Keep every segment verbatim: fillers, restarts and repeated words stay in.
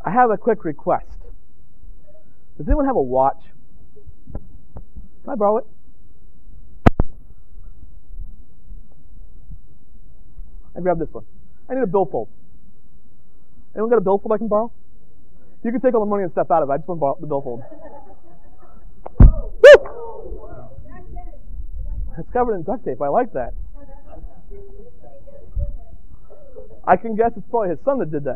I have a quick request. Does anyone have a watch? Can I borrow it? I grab this one. I need a billfold. Anyone got a billfold I can borrow? You can take all the money and step out of it. I just want to borrow the billfold. Woo! It's covered in duct tape. I like that. I can guess it's probably his son that did that.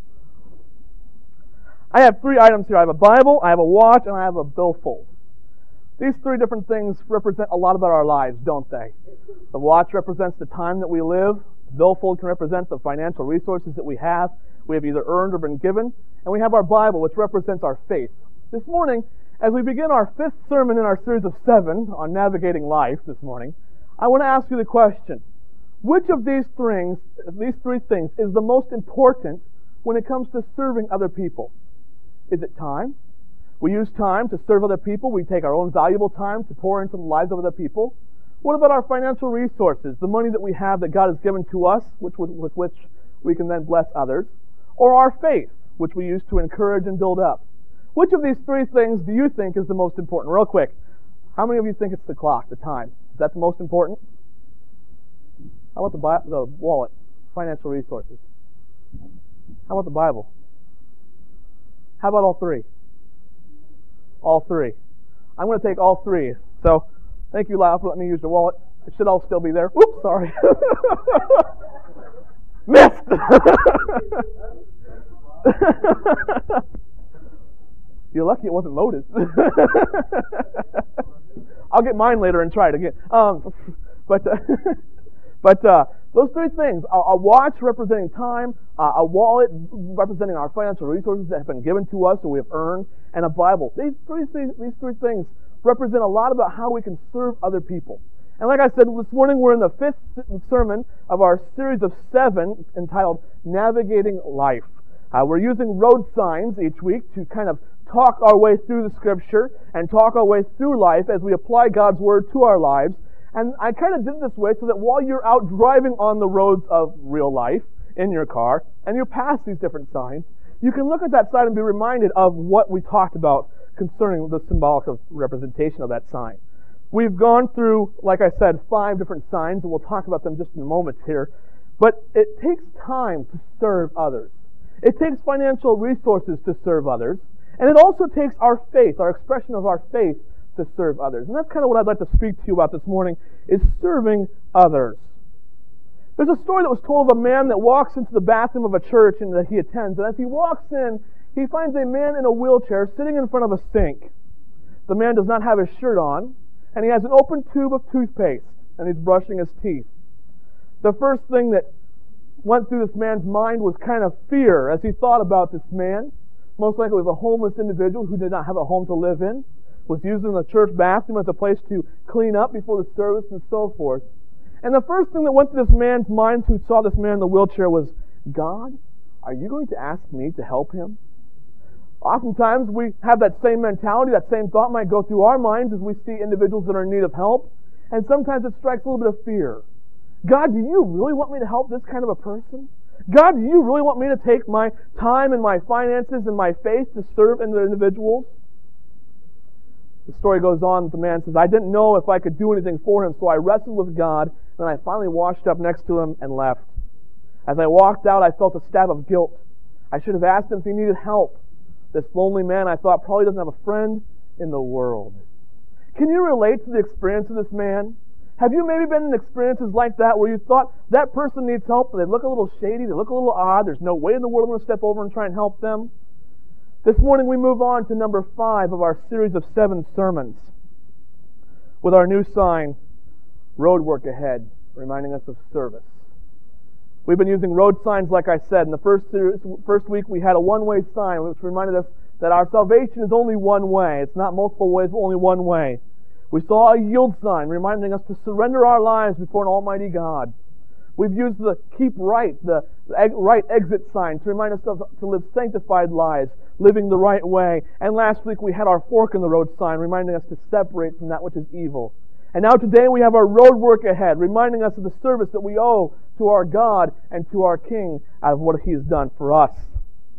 I have three items here. I have a Bible, I have a watch, and I have a billfold. These three different things represent a lot about our lives, don't they? The watch represents the time that we live. The billfold can represent the financial resources that we have. We have either earned or been given. And we have our Bible, which represents our faith. This morning, as we begin our fifth sermon in our series of seven on navigating life this morning, I want to ask you the question, which of these things, these three things is the most important when it comes to serving other people? Is it time? We use time to serve other people. We take our own valuable time to pour into the lives of other people. What about our financial resources, the money that we have that God has given to us, which with, with which we can then bless others? Or our faith, which we use to encourage and build up? Which of these three things do you think is the most important? Real quick, how many of you think it's the clock, the time? Is that the most important? How about the, Bi- the wallet, financial resources? How about the Bible? How about all three? All three. I'm going to take all three. So, thank you, Lyle, for letting me use your wallet. It should all still be there. Oops, sorry. Missed! You're lucky it wasn't loaded. I'll get mine later and try it again. Um, but uh, but uh, those three things, a, a watch representing time, uh, a wallet representing our financial resources that have been given to us and we have earned, and a Bible. These three, these three things represent a lot about how we can serve other people. And like I said, this morning we're in the fifth sermon of our series of seven entitled Navigating Life. Uh, we're using road signs each week to kind of talk our way through the Scripture and talk our way through life as we apply God's Word to our lives. And I kind of did it this way so that while you're out driving on the roads of real life in your car and you pass these different signs, you can look at that sign and be reminded of what we talked about concerning the symbolic of representation of that sign. We've gone through, like I said, five different signs, and we'll talk about them just in a moment here. But it takes time to serve others. It takes financial resources to serve others. And it also takes our faith, our expression of our faith, to serve others. And that's kind of what I'd like to speak to you about this morning, is serving others. There's a story that was told of a man that walks into the bathroom of a church and that he attends. And as he walks in, he finds a man in a wheelchair sitting in front of a sink. The man does not have his shirt on, and he has an open tube of toothpaste, and he's brushing his teeth. The first thing that went through this man's mind was kind of fear as he thought about this man. Most likely was a homeless individual who did not have a home to live in, was using the church bathroom as a place to clean up before the service and so forth. And the first thing that went through this man's mind who saw this man in the wheelchair was, God, are you going to ask me to help him? Oftentimes we have that same mentality, that same thought might go through our minds as we see individuals that are in need of help. And sometimes it strikes a little bit of fear. God, do you really want me to help this kind of a person? God, do you really want me to take my time and my finances and my faith to serve in the individuals? The story goes on. The man says, I didn't know if I could do anything for him, so I wrestled with God, and I finally washed up next to him and left. As I walked out, I felt a stab of guilt. I should have asked him if he needed help. This lonely man, I thought, probably doesn't have a friend in the world. Can you relate to the experience of this man? Have you maybe been in experiences like that where you thought that person needs help, but they look a little shady, they look a little odd, there's no way in the world I'm going to step over and try and help them? This morning we move on to number five of our series of seven sermons with our new sign, Road Work Ahead, reminding us of service. We've been using road signs, like I said. In the first series, first week we had a one-way sign, which reminded us that our salvation is only one way. It's not multiple ways, but only one way. We saw a yield sign, reminding us to surrender our lives before an almighty God. We've used the keep right, the right exit sign to remind us of, to live sanctified lives, living the right way. And last week we had our fork in the road sign, reminding us to separate from that which is evil. And now today we have our road work ahead, reminding us of the service that we owe to our God and to our King out of what He has done for us.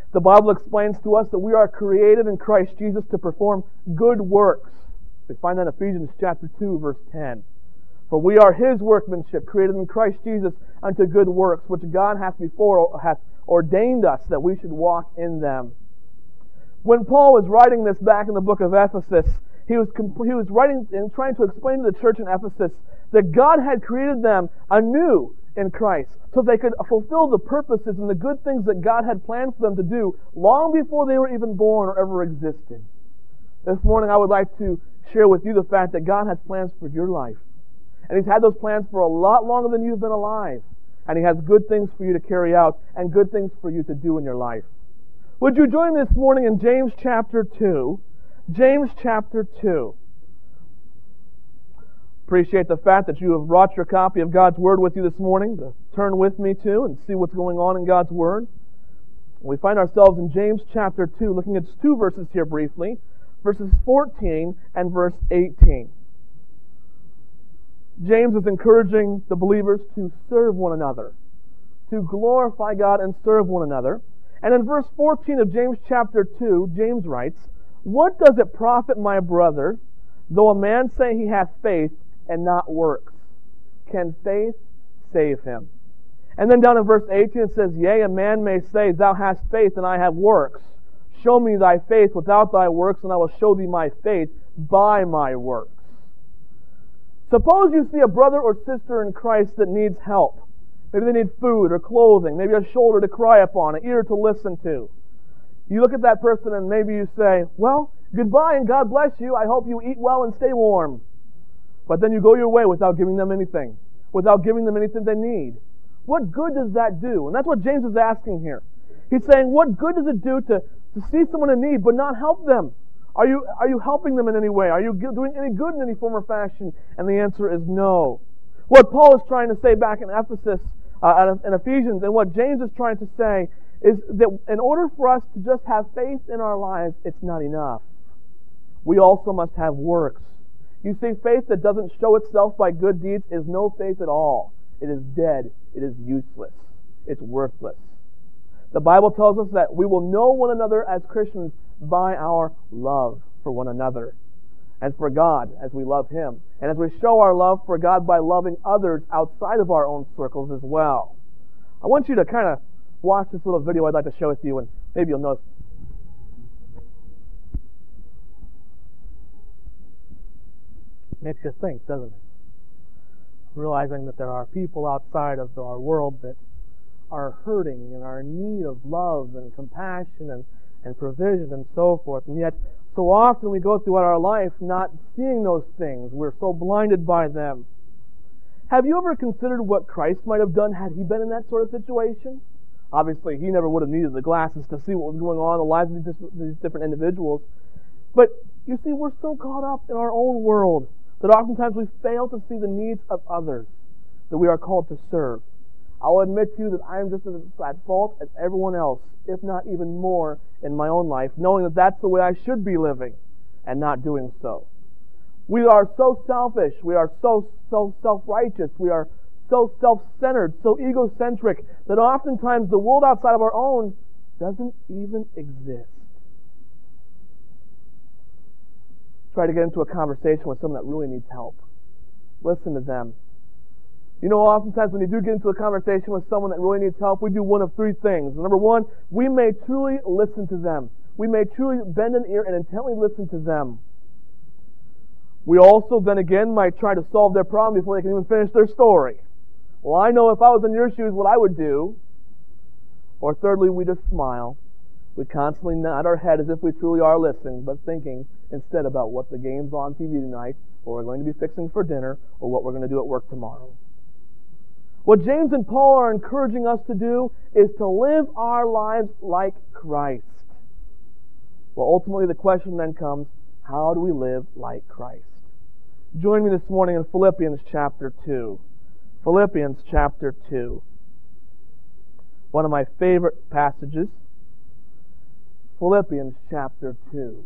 The Bible explains to us that we are created in Christ Jesus to perform good works. We find that in Ephesians chapter two, verse ten. For we are His workmanship, created in Christ Jesus unto good works, which God hath before hath ordained us that we should walk in them. When Paul was writing this back in the book of Ephesus, he was he was writing and trying to explain to the church in Ephesus that God had created them anew in Christ, so they could fulfill the purposes and the good things that God had planned for them to do long before they were even born or ever existed. This morning I would like to share with you the fact that God has plans for your life. And He's had those plans for a lot longer than you've been alive. And He has good things for you to carry out and good things for you to do in your life. Would you join me this morning in James chapter two? James chapter two. Appreciate the fact that you have brought your copy of God's Word with you this morning to turn with me to and see what's going on in God's Word. We find ourselves in James chapter two, looking at two verses here briefly, verses fourteen and verse eighteen. James is encouraging the believers to serve one another, to glorify God and serve one another. And in verse fourteen of James chapter two, James writes, "What does it profit, my brother, though a man say he hath faith and not works? Can faith save him?" And then down in verse eighteen it says, "Yea, a man may say, Thou hast faith, and I have works. Show me thy faith without thy works, and I will show thee my faith by my works." Suppose you see a brother or sister in Christ that needs help. Maybe they need food or clothing, maybe a shoulder to cry upon, an ear to listen to. You look at that person and maybe you say, "Well, goodbye and God bless you. I hope you eat well and stay warm." But then you go your way without giving them anything, without giving them anything they need. What good does that do? And that's what James is asking here. He's saying, what good does it do to, to see someone in need but not help them? Are you, are you helping them in any way? Are you doing any good in any form or fashion? And the answer is no. What Paul is trying to say back in Ephesus, uh, in Ephesians, and what James is trying to say is that in order for us to just have faith in our lives, it's not enough. We also must have works. You see, faith that doesn't show itself by good deeds is no faith at all. It is dead. It is useless. It's worthless. The Bible tells us that we will know one another as Christians by our love for one another and for God as we love Him. And as we show our love for God by loving others outside of our own circles as well. I want you to kind of watch this little video I'd like to share with you, and maybe you'll notice. Makes you think, doesn't it? Realizing that there are people outside of our world that are hurting and are in need of love and compassion and, and provision and so forth. And yet, so often we go throughout our life not seeing those things. We're so blinded by them. Have you ever considered what Christ might have done had He been in that sort of situation? Obviously, He never would have needed the glasses to see what was going on in the lives of these different individuals. But, you see, we're so caught up in our own world that oftentimes we fail to see the needs of others that we are called to serve. I'll admit to you that I am just as at fault as everyone else, if not even more, in my own life, knowing that that's the way I should be living and not doing so. We are so selfish. We are so, so self-righteous. We are so self-centered, so egocentric, that oftentimes the world outside of our own doesn't even exist. Try to get into a conversation with someone that really needs help. Listen to them. You know, oftentimes when you do get into a conversation with someone that really needs help, we do one of three things. Number one, we may truly listen to them. We may truly bend an ear and intently listen to them. We also, then again, might try to solve their problem before they can even finish their story. Well, I know if I was in your shoes what I would do. Or thirdly, we just smile. We constantly nod our head as if we truly are listening, but thinking instead about what the game's on T V tonight, or we're going to be fixing for dinner, or what we're going to do at work tomorrow. What James and Paul are encouraging us to do is to live our lives like Christ. Well, ultimately the question then comes, how do we live like Christ? Join me this morning in Philippians chapter two. Philippians chapter two. One of my favorite passages. Philippians chapter two.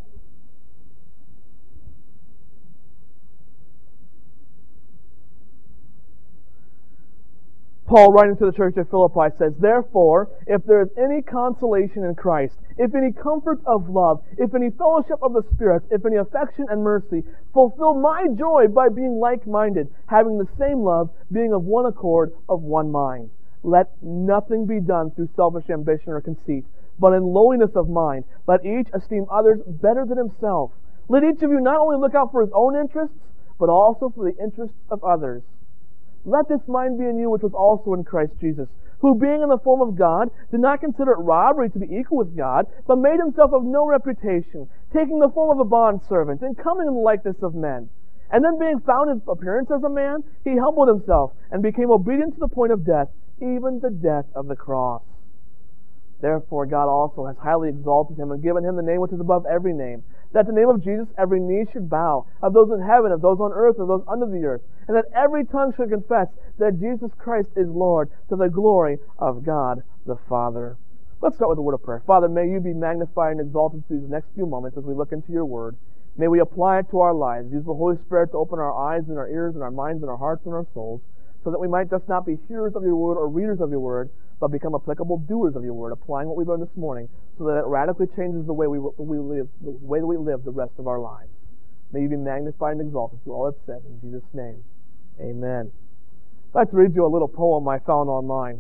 Paul, writing to the church of Philippi, says, "Therefore, if there is any consolation in Christ, if any comfort of love, if any fellowship of the Spirit, if any affection and mercy, fulfill my joy by being like-minded, having the same love, being of one accord, of one mind. Let nothing be done through selfish ambition or conceit, but in lowliness of mind, let each esteem others better than himself. Let each of you not only look out for his own interests, but also for the interests of others. Let this mind be in you, which was also in Christ Jesus, who being in the form of God, did not consider it robbery to be equal with God, but made himself of no reputation, taking the form of a bondservant, and coming in the likeness of men. And then being found in appearance as a man, he humbled himself, and became obedient to the point of death, even the death of the cross. Therefore God also has highly exalted him, and given him the name which is above every name, that at the name of Jesus every knee should bow, of those in heaven, of those on earth, of those under the earth, and that every tongue should confess that Jesus Christ is Lord, to the glory of God the Father." Let's start with a word of prayer. Father, may you be magnified and exalted through these next few moments as we look into your word. May we apply it to our lives. Use the Holy Spirit to open our eyes and our ears and our minds and our hearts and our souls, so that we might just not be hearers of your word or readers of your word, but become applicable doers of your word, applying what we learned this morning, so that it radically changes the way we, we live, the way that we live the rest of our lives. May you be magnified and exalted through all it's said. In Jesus' name, amen. I'd like to read you a little poem I found online.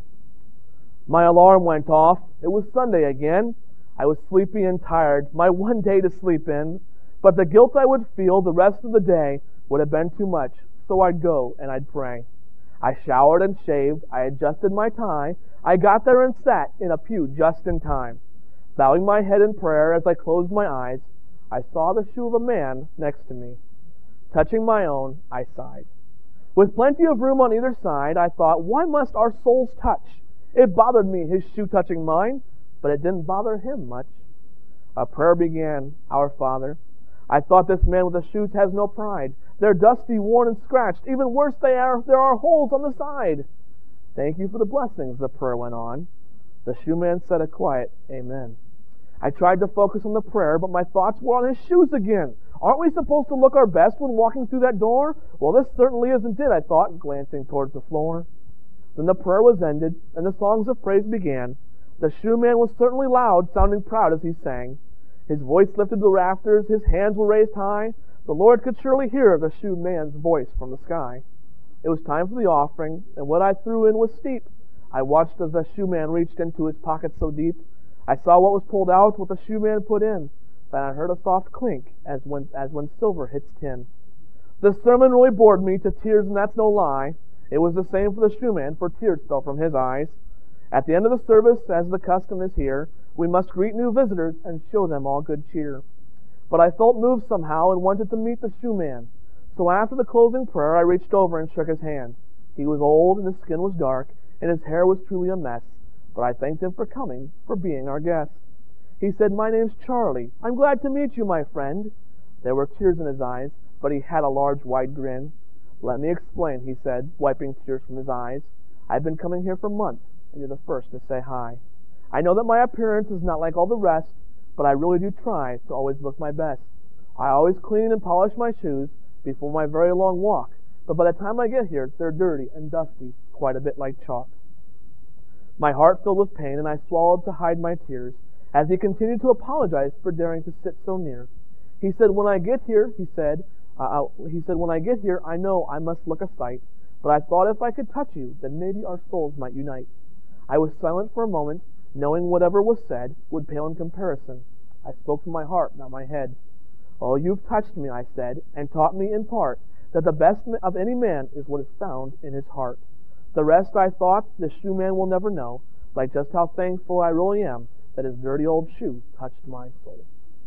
My alarm went off. It was Sunday again. I was sleepy and tired, my one day to sleep in. But the guilt I would feel the rest of the day would have been too much, so I'd go and I'd pray. I showered and shaved. I adjusted my tie. I got there and sat in a pew just in time. Bowing my head in prayer as I closed my eyes, I saw the shoe of a man next to me. Touching my own, I sighed. With plenty of room on either side, I thought, why must our souls touch? It bothered me, his shoe touching mine, but it didn't bother him much. A prayer began, Our Father. I thought, this man with the shoes has no pride. They're dusty, worn, and scratched. Even worse, they are, there are holes on the side. Thank you for the blessings, the prayer went on. The shoeman said a quiet Amen. I tried to focus on the prayer, but my thoughts were on his shoes again. Aren't we supposed to look our best when walking through that door? Well, this certainly isn't it, I thought, glancing towards the floor. Then the prayer was ended, and the songs of praise began. The shoeman was certainly loud, sounding proud as he sang. His voice lifted the rafters, his hands were raised high. The Lord could surely hear the shoeman's voice from the sky. It was time for the offering, and what I threw in was steep. I watched as the shoeman reached into his pocket so deep. I saw what was pulled out, what the shoeman put in. Then I heard a soft clink, as when, as when silver hits tin. The sermon really bored me to tears, and that's no lie. It was the same for the shoeman, for tears fell from his eyes. At the end of the service, as the custom is here, we must greet new visitors and show them all good cheer. But I felt moved somehow and wanted to meet the shoeman. So after the closing prayer, I reached over and shook his hand. He was old, and his skin was dark, and his hair was truly a mess. But I thanked him for coming, for being our guest. He said, My name's Charlie. I'm glad to meet you, my friend. There were tears in his eyes, but he had a large, wide grin. Let me explain, he said, wiping tears from his eyes. I've been coming here for months, and you're the first to say hi. I know that my appearance is not like all the rest, but I really do try to always look my best. I always clean and polish my shoes before my very long walk, but by the time I get here, they're dirty and dusty, quite a bit like chalk. My heart filled with pain, and I swallowed to hide my tears, as he continued to apologize for daring to sit so near. He said, when I get here, he said, uh, he said, when I get here, I know I must look a sight, but I thought if I could touch you, then maybe our souls might unite. I was silent for a moment, knowing whatever was said would pale in comparison. I spoke from my heart, not my head. Oh, you've touched me, I said, and taught me in part that the best of any man is what is found in his heart. The rest, I thought, the shoeman will never know, like just how thankful I really am that his dirty old shoe touched my soul.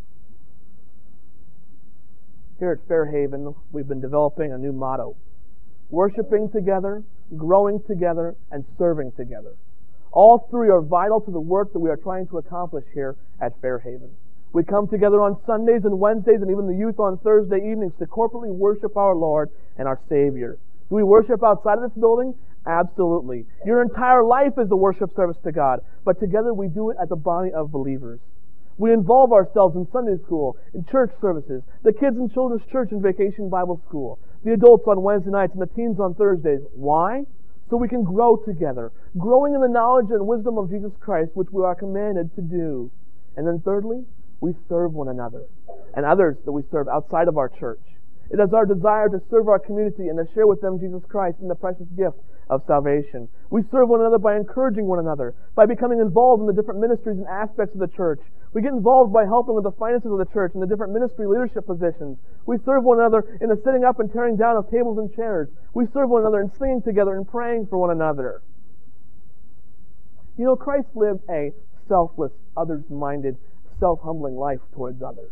Here at Fairhaven, we've been developing a new motto: worshiping together, growing together, and serving together. All three are vital to the work that we are trying to accomplish here at Fairhaven. We come together on Sundays and Wednesdays and even the youth on Thursday evenings to corporately worship our Lord and our Savior. Do we worship outside of this building? Absolutely. Your entire life is a worship service to God, but together we do it as a body of believers. We involve ourselves in Sunday school, in church services, the kids in children's church and vacation Bible school, the adults on Wednesday nights and the teens on Thursdays. Why? so we can grow together, growing in the knowledge and wisdom of Jesus Christ, which we are commanded to do. And then thirdly, we serve one another and others that we serve outside of our church. It is our desire to serve our community and to share with them Jesus Christ and the precious gift of salvation. We serve one another by encouraging one another, by becoming involved in the different ministries and aspects of the church. We get involved by helping with the finances of the church and the different ministry leadership positions. We serve one another in the sitting up and tearing down of tables and chairs. We serve one another in singing together and praying for one another. You know, Christ lived a selfless, others-minded, self-humbling life towards others.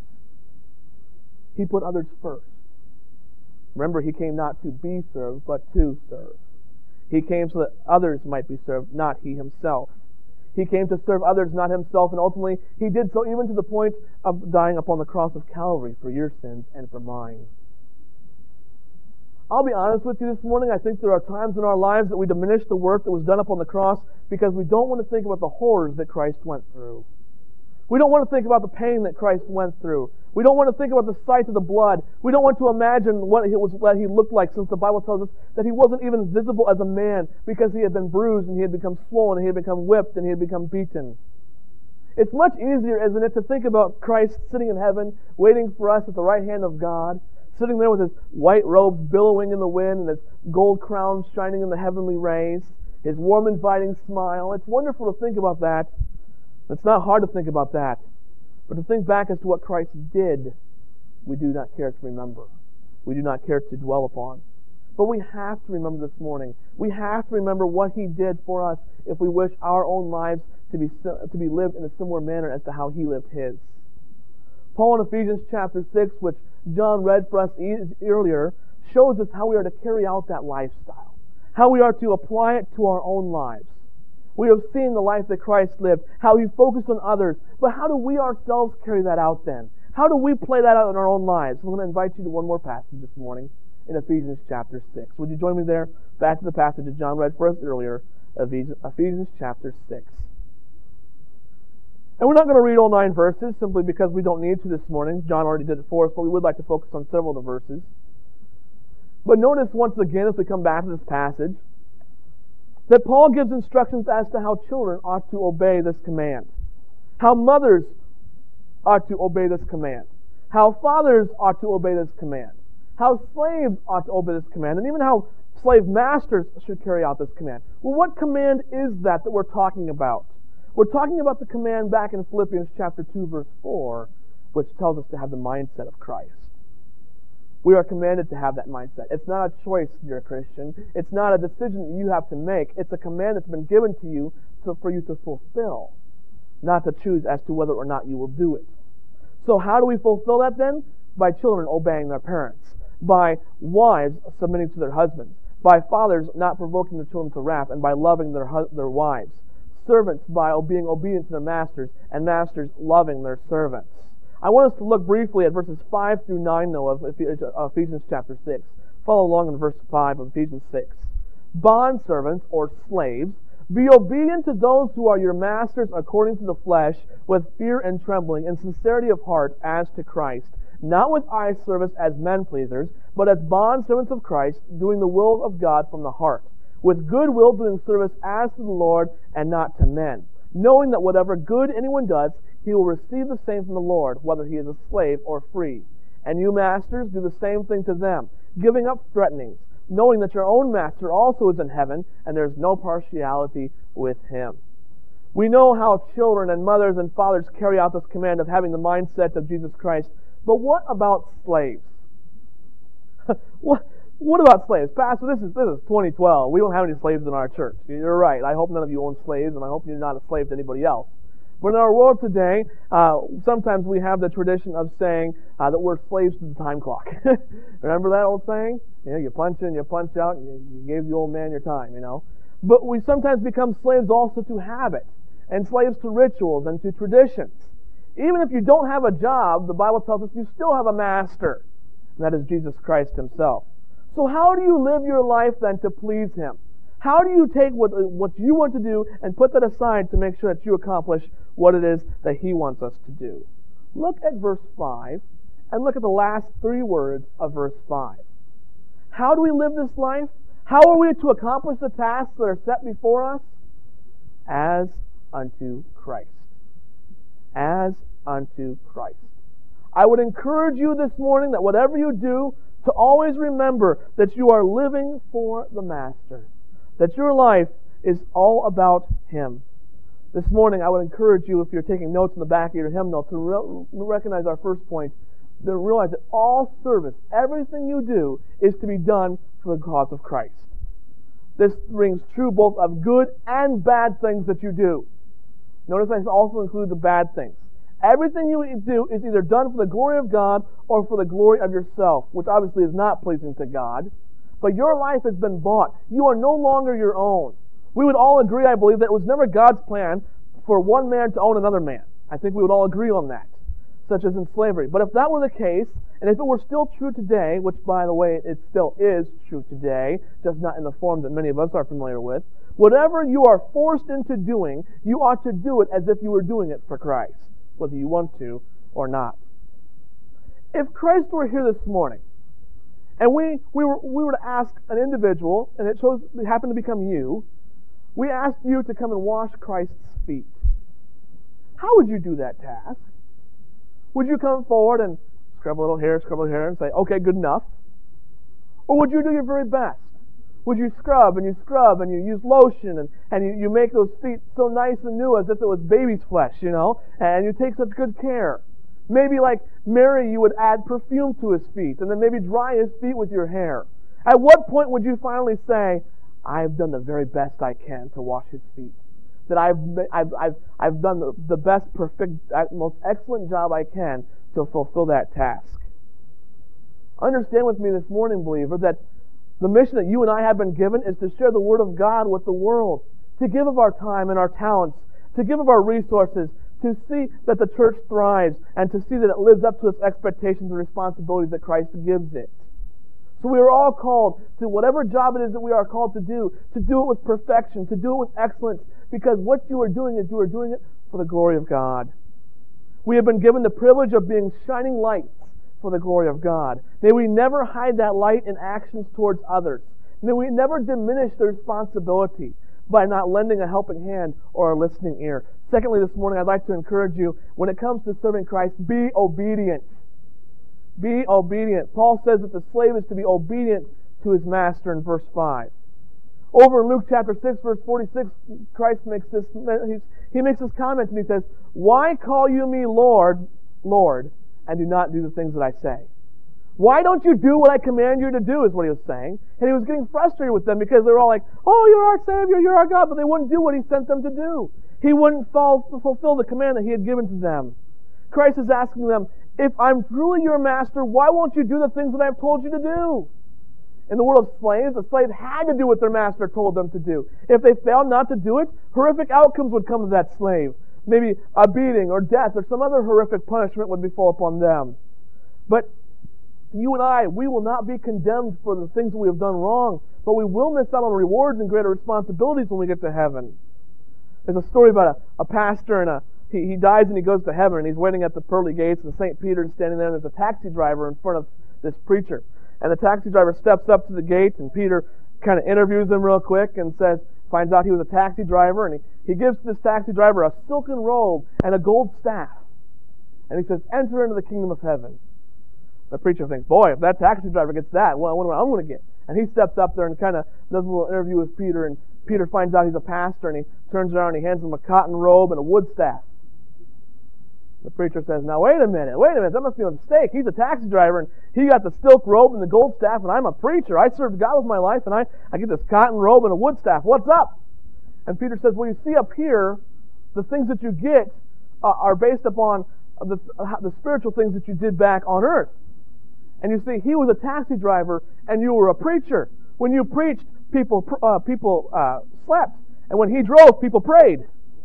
He put others first. Remember, He came not to be served, but to serve. He came so that others might be served, not He Himself. He came to serve others, not Himself, and ultimately He did so even to the point of dying upon the cross of Calvary for your sins and for mine. I'll be honest with you this morning, I think there are times in our lives that we diminish the work that was done upon the cross because we don't want to think about the horrors that Christ went through. We don't want to think about the pain that Christ went through. We don't want to think about the sight of the blood. We don't want to imagine what it was that He looked like, since the Bible tells us that He wasn't even visible as a man because He had been bruised and He had become swollen and He had become whipped and He had become beaten. It's much easier, isn't it, to think about Christ sitting in heaven, waiting for us at the right hand of God, sitting there with His white robes billowing in the wind and His gold crown shining in the heavenly rays, His warm, inviting smile. It's wonderful to think about that. It's not hard to think about that. But to think back as to what Christ did, we do not care to remember. We do not care to dwell upon. But we have to remember this morning. We have to remember what He did for us if we wish our own lives to be to be lived in a similar manner as to how He lived His. Paul in Ephesians chapter six, which John read for us earlier, shows us how we are to carry out that lifestyle, how we are to apply it to our own lives. We have seen the life that Christ lived, how He focused on others, but how do we ourselves carry that out then? How do we play that out in our own lives? I'm going to invite you to one more passage this morning in Ephesians chapter six. Would you join me there? Back to the passage that John read for us earlier, Ephesians chapter six. And we're not going to read all nine verses simply because we don't need to this morning. John already did it for us, but we would like to focus on several of the verses. But notice once again as we come back to this passage that Paul gives instructions as to how children ought to obey this command, how mothers ought to obey this command, how fathers ought to obey this command, how slaves ought to obey this command, and even how slave masters should carry out this command. Well, what command is that that we're talking about? We're talking about the command back in Philippians chapter two, verse four, which tells us to have the mindset of Christ. We are commanded to have that mindset. It's not a choice, dear Christian. It's not a decision that you have to make. It's a command that's been given to you so for you to fulfill, not to choose as to whether or not you will do it. So how do we fulfill that then? By children obeying their parents, by wives submitting to their husbands, by fathers not provoking their children to wrath, and by loving their their wives, servants by being obedient to their masters, and masters loving their servants. I want us to look briefly at verses five through nine, though, of Ephesians chapter six. Follow along in verse five of Ephesians six. Bondservants, or slaves, be obedient to those who are your masters according to the flesh, with fear and trembling, and sincerity of heart as to Christ, not with eye service as men-pleasers, but as bondservants of Christ, doing the will of God from the heart, with good will doing service as to the Lord and not to men, knowing that whatever good anyone does, he will receive the same from the Lord, whether he is a slave or free. And you masters, do the same thing to them, giving up threatenings, knowing that your own master also is in heaven, and there is no partiality with him. We know how children and mothers and fathers carry out this command of having the mindset of Jesus Christ. But what about slaves? what, what about slaves? Pastor, this is, this is twenty twelve. We don't have any slaves in our church. You're right. I hope none of you own slaves, and I hope you're not a slave to anybody else. But in our world today, uh, sometimes we have the tradition of saying uh, that we're slaves to the time clock. Remember that old saying? You know, you punch in, you punch out, and you, you gave the old man your time, you know. But we sometimes become slaves also to habit, and slaves to rituals and to traditions. Even if you don't have a job, the Bible tells us you still have a master, and that is Jesus Christ Himself. So how do you live your life then to please Him? How do you take what, what you want to do and put that aside to make sure that you accomplish what it is that He wants us to do? Look at verse five and look at the last three words of verse five. How do we live this life? How are we to accomplish the tasks that are set before us? As unto Christ. As unto Christ. I would encourage you this morning that whatever you do, to always remember that you are living for the Master. That your life is all about Him. This morning I would encourage you, if you're taking notes in the back of your hymnal, to re- recognize our first point, to realize that all service, everything you do, is to be done for the cause of Christ. This rings true both of good and bad things that you do. Notice I also include the bad things. Everything you do is either done for the glory of God or for the glory of yourself, which obviously is not pleasing to God. But your life has been bought. You are no longer your own. We would all agree, I believe, that it was never God's plan for one man to own another man. I think we would all agree on that, such as in slavery. But if that were the case, and if it were still true today, which, by the way, it still is true today, just not in the form that many of us are familiar with, whatever you are forced into doing, you ought to do it as if you were doing it for Christ, whether you want to or not. If Christ were here this morning, and we, we, were, we were to ask an individual, and it chose, it happened to become you, we asked you to come and wash Christ's feet. How would you do that task? Would you come forward and scrub a little hair, scrub a little hair, and say, okay, good enough? Or would you do your very best? Would you scrub and you scrub and you use lotion and, and you, you make those feet so nice and new as if it was baby's flesh, you know, and you take such good care? Maybe like Mary, you would add perfume to his feet and then maybe dry his feet with your hair. At what point would you finally say, I have done the very best I can to wash his feet? That I've I've I've, I've done the, the best, perfect, most excellent job I can to fulfill that task. Understand with me this morning, believer, that the mission that you and I have been given is to share the Word of God with the world, to give of our time and our talents, to give of our resources, to see that the church thrives, and to see that it lives up to its expectations and responsibilities that Christ gives it. So we are all called to whatever job it is that we are called to do, to do it with perfection, to do it with excellence, because what you are doing is you are doing it for the glory of God. We have been given the privilege of being shining lights for the glory of God. May we never hide that light in actions towards others. May we never diminish the responsibility by not lending a helping hand or a listening ear. Secondly, this morning I'd like to encourage you, when it comes to serving Christ, be obedient. Be obedient. Paul says that the slave is to be obedient to his master in verse five. Over in Luke chapter six, verse forty-six, Christ makes this, he makes this comment and he says, why call you me Lord, Lord, and do not do the things that I say? Why don't you do what I command you to do, is what he was saying. And he was getting frustrated with them because they were all like, oh, you're our Savior, you're our God, but they wouldn't do what he sent them to do. He wouldn't fulfill the command that he had given to them. Christ is asking them, if I'm truly your master, why won't you do the things that I've told you to do? In the world of slaves, a slave had to do what their master told them to do. If they failed not to do it, horrific outcomes would come to that slave. Maybe a beating or death or some other horrific punishment would befall upon them. But you and I, we will not be condemned for the things that we have done wrong, but we will miss out on rewards and greater responsibilities when we get to heaven. There's a story about a, a pastor and a He, he dies and he goes to heaven and he's waiting at the pearly gates and Saint Peter's standing there and there's a taxi driver in front of this preacher. And the taxi driver steps up to the gate and Peter kind of interviews him real quick and says, finds out he was a taxi driver, and he, he gives this taxi driver a silken robe and a gold staff. And he says, enter into the kingdom of heaven. The preacher thinks, boy, if that taxi driver gets that, well, I wonder what I'm going to get. And he steps up there and kind of does a little interview with Peter, and Peter finds out he's a pastor, and he turns around and he hands him a cotton robe and a wood staff. The preacher says, now wait a minute, wait a minute, that must be a mistake. He's a taxi driver, and he got the silk robe and the gold staff, and I'm a preacher. I served God with my life, and I, I get this cotton robe and a wood staff. What's up? And Peter says, well, you see up here, the things that you get uh, are based upon the, uh, the spiritual things that you did back on earth. And you see, he was a taxi driver, and you were a preacher. When you preached, people uh, people uh, slept, and when he drove, people prayed.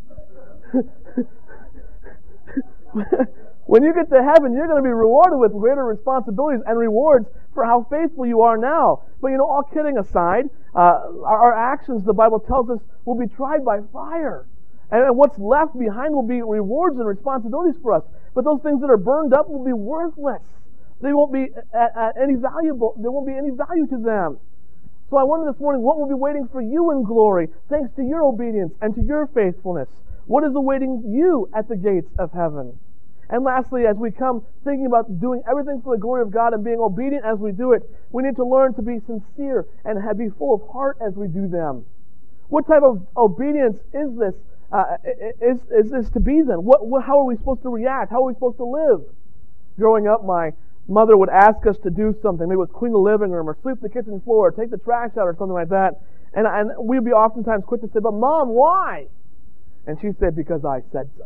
When you get to heaven, you're going to be rewarded with greater responsibilities and rewards for how faithful you are now. But you know, all kidding aside, uh, our, our actions, the Bible tells us, will be tried by fire. And what's left behind will be rewards and responsibilities for us. But those things that are burned up will be worthless. They won't be at, at any valuable. There won't be any value to them. So I wonder this morning, what will be waiting for you in glory, thanks to your obedience and to your faithfulness? What is awaiting you at the gates of heaven? And lastly, as we come thinking about doing everything for the glory of God and being obedient as we do it, we need to learn to be sincere and have, be full of heart as we do them. What type of obedience is this? Uh, is, is this to be then? What, what, how are we supposed to react? How are we supposed to live? Growing up, my mother would ask us to do something. Maybe it was clean the living room or sweep the kitchen floor or take the trash out or something like that. And, and we'd be oftentimes quick to say, but Mom, why? And she said, because I said so.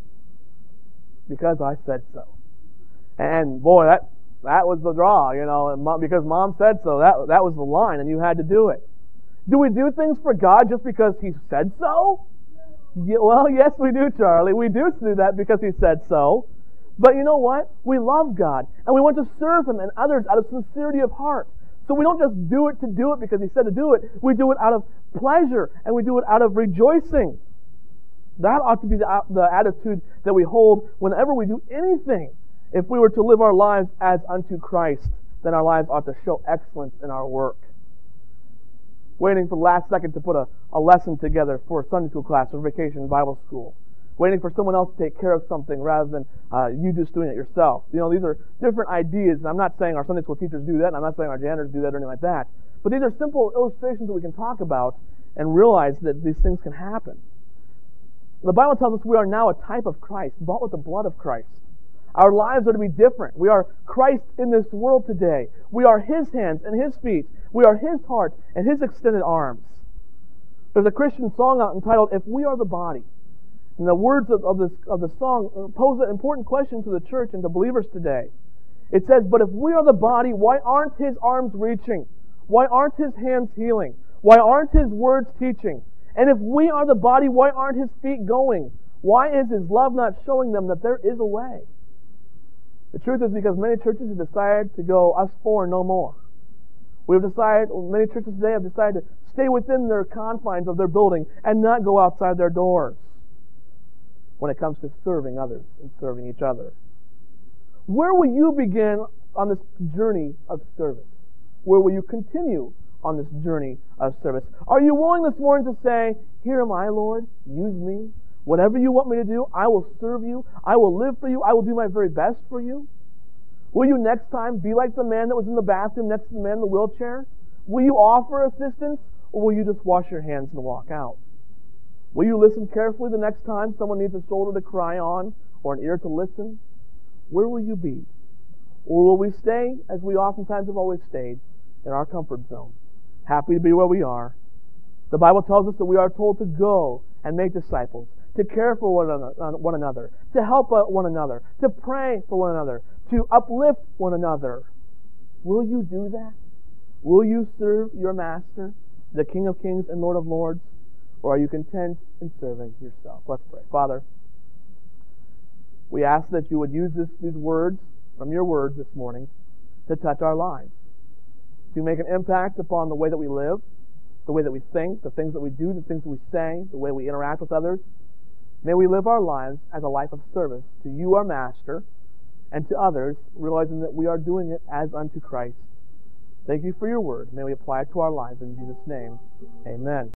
Because I said so. And boy, that that was the draw, you know, and mom, because Mom said so, that, that was the line, and you had to do it. Do we do things for God just because He said so? Yeah, well, yes, we do, Charlie. We do do that because He said so. But you know what? We love God, and we want to serve Him and others out of sincerity of heart. So we don't just do it to do it because He said to do it. We do it out of pleasure, and we do it out of rejoicing. That ought to be the, the attitude that we hold whenever we do anything. If we were to live our lives as unto Christ, then our lives ought to show excellence in our work. Waiting for the last second to put a, a lesson together for a Sunday school class or vacation Bible school. Waiting for someone else to take care of something rather than uh, you just doing it yourself. You know, these are different ideas. And I'm not saying our Sunday school teachers do that, and I'm not saying our janitors do that or anything like that. But these are simple illustrations that we can talk about and realize that these things can happen. The Bible tells us we are now a type of Christ, bought with the blood of Christ. Our lives are to be different. We are Christ in this world today. We are His hands and His feet. We are His heart and His extended arms. There's a Christian song out entitled, If We Are the Body. And the words of, of, this, of the song pose an important question to the church and to believers today. It says, but if we are the body, why aren't His arms reaching? Why aren't His hands healing? Why aren't His words teaching? And if we are the body, why aren't His feet going? Why is His love not showing them that there is a way? The truth is because many churches have decided to go us four and no more. We have decided, many churches today have decided to stay within their confines of their building and not go outside their doors when it comes to serving others and serving each other. Where will you begin on this journey of service? Where will you continue on this journey of service? Are you willing this morning to say, here am I, Lord, use me. Whatever you want me to do, I will serve you. I will live for you. I will do my very best for you. Will you next time be like the man that was in the bathroom next to the man in the wheelchair? Will you offer assistance, or will you just wash your hands and walk out? Will you listen carefully the next time someone needs a shoulder to cry on or an ear to listen? Where will you be? Or will we stay, as we oftentimes have always stayed, in our comfort zone, happy to be where we are? The Bible tells us that we are told to go and make disciples, to care for one another, to help one another, to pray for one another, to uplift one another. Will you do that? Will you serve your Master, the King of Kings and Lord of Lords? Or are you content in serving yourself? Let's pray. Father, we ask that you would use this, these words from your word this morning to touch our lives, to make an impact upon the way that we live, the way that we think, the things that we do, the things that we say, the way we interact with others. May we live our lives as a life of service to you, our Master, and to others, realizing that we are doing it as unto Christ. Thank you for your word. May we apply it to our lives in Jesus' name. Amen.